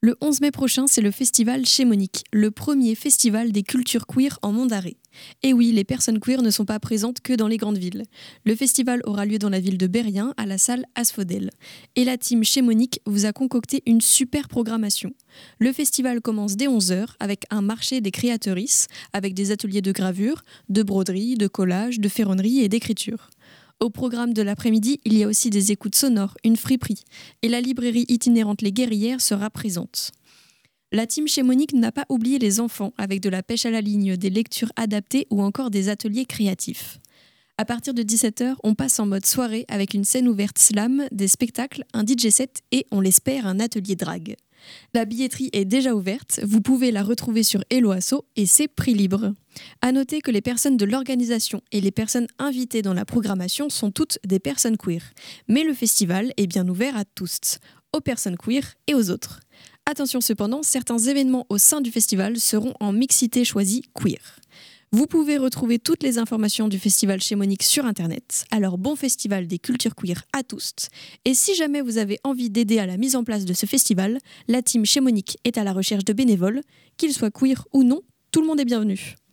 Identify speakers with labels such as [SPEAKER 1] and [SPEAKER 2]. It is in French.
[SPEAKER 1] Le 11 mai prochain, c'est le festival Chémonique, le premier festival des cultures queer en Mont-d'Arrée. Et oui, les personnes queer ne sont pas présentes que dans les grandes villes. Le festival aura lieu dans la ville de Berrien, à la salle Asphodel. Et la team Chémonique vous a concocté une super programmation. Le festival commence dès 11h avec un marché des créatrices, avec des ateliers de gravure, de broderie, de collage, de ferronnerie et d'écriture. Au programme de l'après-midi, il y a aussi des écoutes sonores, une friperie. Et la librairie itinérante Les Guerrières sera présente. La team Chémonique n'a pas oublié les enfants, avec de la pêche à la ligne, des lectures adaptées ou encore des ateliers créatifs. À partir de 17h, on passe en mode soirée avec une scène ouverte slam, des spectacles, un DJ set et, on l'espère, un atelier drague. La billetterie est déjà ouverte, vous pouvez la retrouver sur Helloasso et c'est prix libre. À noter que les personnes de l'organisation et les personnes invitées dans la programmation sont toutes des personnes queer. Mais le festival est bien ouvert à tous, aux personnes queer et aux autres. Attention cependant, certains événements au sein du festival seront en mixité choisie queer. Vous pouvez retrouver toutes les informations du festival Chémonique sur internet. Alors bon festival des cultures queer à tous. Et si jamais vous avez envie d'aider à la mise en place de ce festival, la team Chémonique est à la recherche de bénévoles. Qu'ils soient queer ou non, tout le monde est bienvenu.